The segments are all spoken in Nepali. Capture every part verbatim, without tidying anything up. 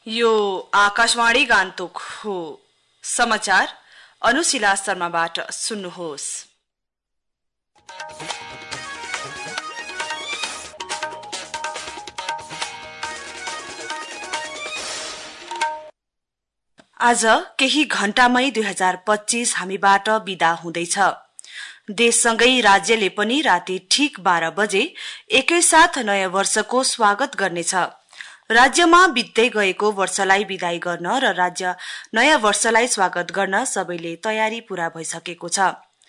यो आकाशवाणी गान्तोक हो। समाचार अनुशिला शर्माबाट सुन्नुहोस्। आज केही घण्टामै दुई हजार पच्चीस हामीबाट बिदा हुँदैछ। देशसँगै राज्यले पनि राति ठीक बाह्र बजे एकैसाथ नयाँ वर्षको स्वागत गर्नेछ। राज्यमा बित्दै गएको वर्षलाई बिदाई गर्न र राज्य नयाँ वर्षलाई स्वागत गर्न सबैले तयारी पूरा भइसकेको छ।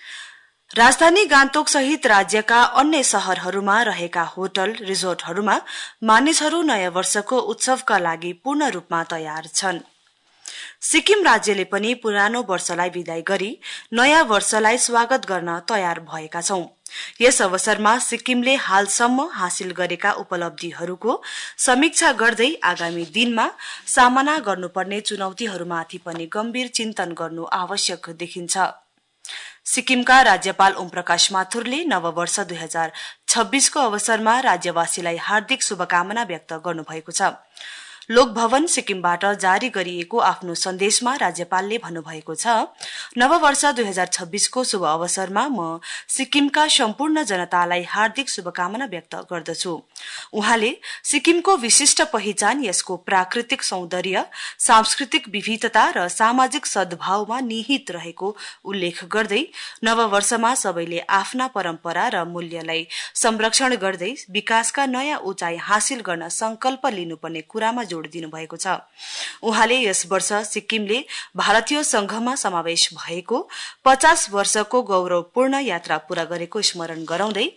राजधानी गान्तोक सहित राज्यका अन्य शहरहरूमा रहेका होटल रिजोर्टहरूमा मानिसहरू नयाँ वर्षको उत्सवका लागि पूर्ण रूपमा तयार छन्। सिक्किम राज्यले पनि पुरानो वर्षलाई बिदाई गरी नयाँ वर्षलाई स्वागत गर्न तयार भएका छौं। यस अवसरमा सिक्किमले हालसम्म हासिल गरेका उपलब्धिहरूको समीक्षा गर्दै आगामी दिनमा सामना गर्नुपर्ने चुनौतीहरूमाथि पनि गम्भीर चिन्तन गर्नु आवश्यक देखिन्छ। सिक्किमका राज्यपाल ओमप्रकाश माथुरले नववर्ष दुई हजार छब्बीस को अवसरमा राज्यवासीलाई हार्दिक शुभकामना व्यक्त गर्नुभएको छ। लोकभवन सिक्किमबाट जारी गरिएको आफ्नो सन्देशमा राज्यपालले भन्नुभएको छ, नववर्ष दुई हजार छब्बीस को शुभ अवसरमा म सिक्किमका सम्पूर्ण जनतालाई हार्दिक शुभकामना व्यक्त गर्दछु। उहाँले सिक्किमको विशिष्ट पहिचान यसको प्राकृतिक सौन्दर्य, सांस्कृतिक विविधता र सामाजिक सद्भावमा निहित रहेको उल्लेख गर्दै नववर्षमा सबैले आफ्ना परम्परा र मूल्यलाई संरक्षण गर्दै विकासका नयाँ उचाइ हासिल गर्न संकल्प लिनुपर्ने कुरामा जोड़ दिनु भएको छ। उहाँले यस वर्ष सिक्किमले भारतीय संघमा समावेश भएको पचास वर्षको गौरवपूर्ण यात्रा पूरा गरेको स्मरण गराउँदै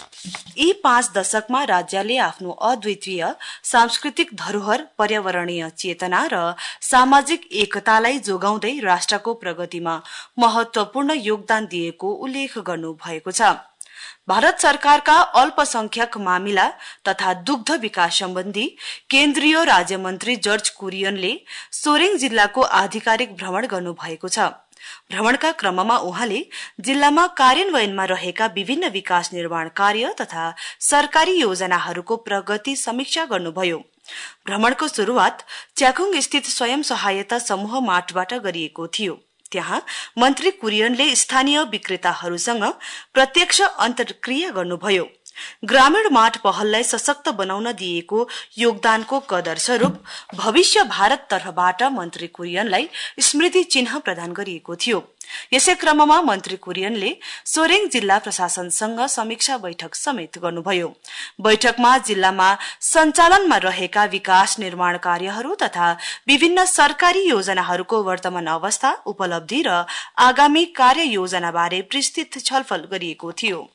यी पाँच दशकमा राज्यले आफ्नो अद्वितीय सांस्कृतिक धरोहर, पर्यावरणीय चेतना र सामाजिक एकतालाई जोगाउँदै राष्ट्रको प्रगतिमा महत्वपूर्ण योगदान दिएको उल्लेख गर्नु भएको छ। भारत सरकारका अल्पसंख्यक मामिला तथा दुग्ध विकास सम्बन्धी केन्द्रीय राज्य मन्त्री जर्ज कुरियनले सोरेङ जिल्लाको आधिकारिक भ्रमण गर्नुभएको छ। भ्रमणका क्रममा उहाँले जिल्लामा कार्यान्वयनमा रहेका विभिन्न विकास निर्माण कार्य तथा सरकारी योजनाहरूको प्रगति समीक्षा गर्नुभयो। भ्रमणको शुरूआत च्याखुङ स्थित स्वयं सहायता समूह मार्टबाट गरिएको थियो। त्यहाँ मन्त्री कुरियनले स्थानीय विक्रेताहरूसँग प्रत्यक्ष अन्तर्क्रिया गर्नुभयो। ग्रामीण मार्ट पहललाई सशक्त बनाउन दिएको योगदानको कदर स्वरूप भविष्य भारत तर्फबाट मन्त्री कुरियनलाई स्मृति चिन्ह प्रदान गरिएको थियो। यसै क्रममा मन्त्री कुरियनले सोरेङ जिल्ला प्रशासनसँग समीक्षा बैठक समेत गर्नुभयो। बैठकमा जिल्लामा सञ्चालनमा रहेका विकास निर्माण कार्यहरू तथा विभिन्न सरकारी योजनाहरूको वर्तमान अवस्था, उपलब्धि र आगामी कार्य योजनाबारे विस्तृत छलफल गरिएको थियो।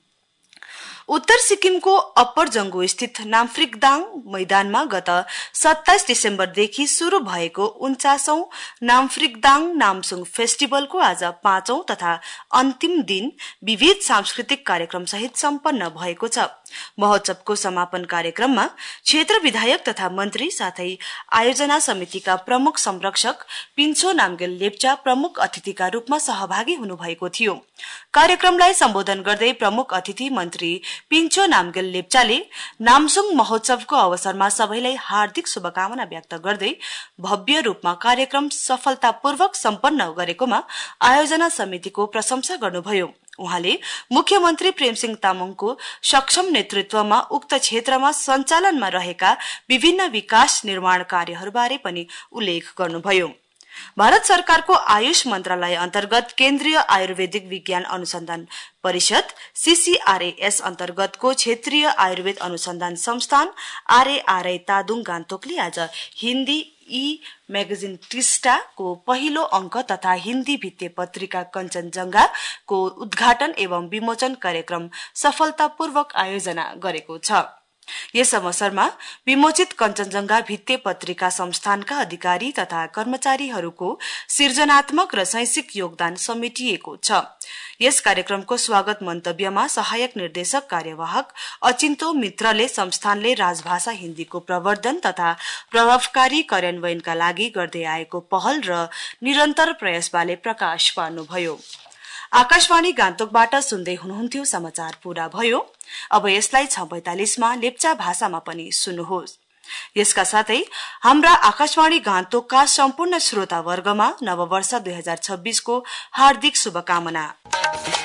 उत्तर सिक्किमको अप्पर जंगु स्थित नाम्फ्रिकदाङ मैदानमा गत सत्ताइस डिसेम्बरदेखि शुरू भएको उन्चासौं नाम्फ्रिकदाङ नामसुङ फेस्टिभलको आज पाँचौं तथा अन्तिम दिन विविध सांस्कृतिक कार्यक्रम सहित सम्पन्न भएको छ। महोत्सवको समापन कार्यक्रममा क्षेत्र विधायक तथा मन्त्री साथै आयोजना समितिका प्रमुख संरक्षक पिन्छो नामगेल लेप्चा प्रमुख अतिथिका रूपमा सहभागी हुनुभएको थियो। कार्यक्रमलाई सम्बोधन गर्दै प्रमुख अतिथि मन्त्री पिन्छो नामगेल लेप्चाले नामसुङ महोत्सवको अवसरमा सबैलाई हार्दिक शुभकामना व्यक्त गर्दै भव्य रूपमा कार्यक्रम सफलतापूर्वक सम्पन्न गरेकोमा आयोजना समितिको प्रशंसा गर्नुभयो। उहाँले मुख्यमन्त्री प्रेमसिंह तामाङको सक्षम नेतृत्वमा उक्त क्षेत्रमा सञ्चालनमा रहेका विभिन्न विकास निर्माण कार्यहरूबारे पनि उल्लेख गर्नुभयो। भारत सरकारको आयुष मन्त्रालय अन्तर्गत केन्द्रीय आयुर्वेदिक विज्ञान अनुसन्धान परिषद सीसीआरएएस अन्तर्गतको क्षेत्रीय आयुर्वेद अनुसन्धान संस्थान आरएआरआई तादुङ गान्तोकले आज हिन्दी ई म्यागजिन टिस्टाको पहिलो अंक तथा हिन्दी भित्ते पत्रिका कञ्चनजंघाको उद्घाटन एवं विमोचन कार्यक्रम सफलतापूर्वक आयोजना गरेको छ। यस अवसरमा विमोचित कञ्चनजंघा भित्ते पत्रिका संस्थानका अधिकारी तथा कर्मचारीहरूको सृजनात्मक र शैक्षिक योगदान समेटिएको छ। यस कार्यक्रमको स्वागत मन्तव्यमा सहायक निर्देशक कार्यवाहक अचिन्तो मित्रले संस्थानले राजभाषा हिन्दीको प्रवर्धन तथा प्रभावकारी कार्यान्वयनका लागि गर्दै आएको पहल र निरन्तर प्रयासबारे प्रकाश पार्नुभयो। आकाशवाणी गान्तोकबाट सुन्दै हुनुहुन्थ्यो। समाचार पूरा भयो। अब यसलाई छ पैंतालीस मा लेप्चा भाषामा पनि सुन्नुहोस्। यसका साथै हाम्रा आकाशवाणी गान्तोकका सम्पूर्ण श्रोतावर्गमा नववर्ष दुई हजार छब्बीस को हार्दिक शुभकामना।